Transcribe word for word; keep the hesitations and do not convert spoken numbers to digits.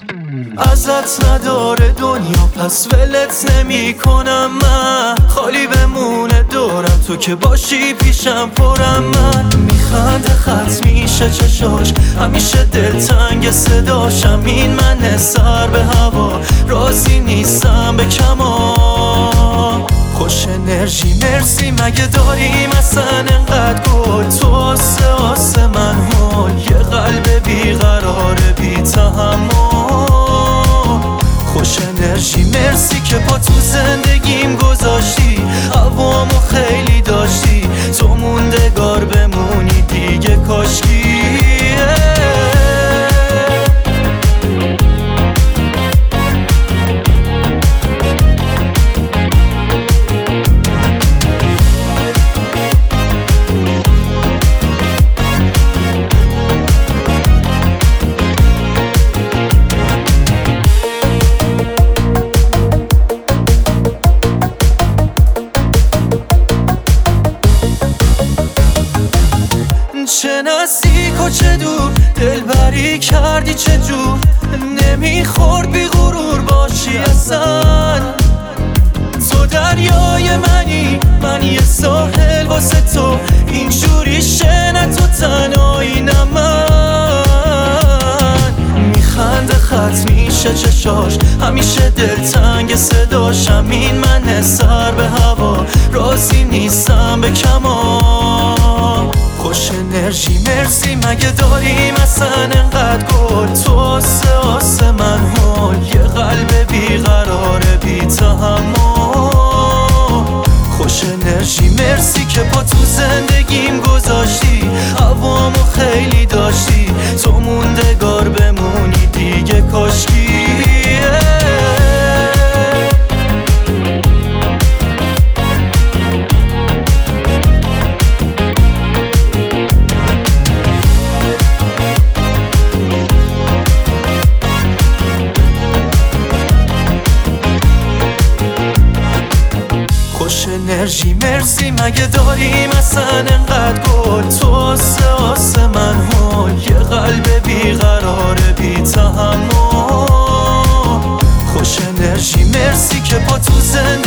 ازت نداره دنیا پس ولت نمی کنم من، خالی بمونه دورم تو که باشی پیشم پرم. من میخنده خط میشه چشاش، همیشه دلتنگ صداشم. این من سر به هوا راضی نیستم به کما. خوش انرژی مرسی مگه داریم اصلا انقدر گل؟ تو آسه آسه من هول، یه قلب بیقرار بی تحمل. خوش انرژی مرسی که با تو زندگیم گذاشتی، هوامو خیلی داشتی، تو موندگار بمونی دیگه کاشکی. چه نزدیک و چه دور دلبری کردی، چه جور نمیخورد بی غرور باشی اصلا. تو دریای منی من یه ساحل واسه تو، اینجوری شنه تو تنهایی نه من. میخنده خط میشه چشاش، همیشه دلتنگ صداشم. این من سر به هوا راضی نیستم به کما. خوش انرژی مرسی مگه داریم اصلا انقدر گل؟ تو آسه آسه من هول، یه قلب بیقرار بی تحمل. خوش انرژی مرسی که با تو زندگیم گذاشتی، هوامو خیلی داشتی، تو موندگار بمونی دیگه کاشکی. خوش انرژی مرسی مگه داریم اصلا انقدر گل؟ تو آسه آسه من هول، یه قلب بیقرار بی تحمل. خوش انرژی مرسی که با تو زندگیم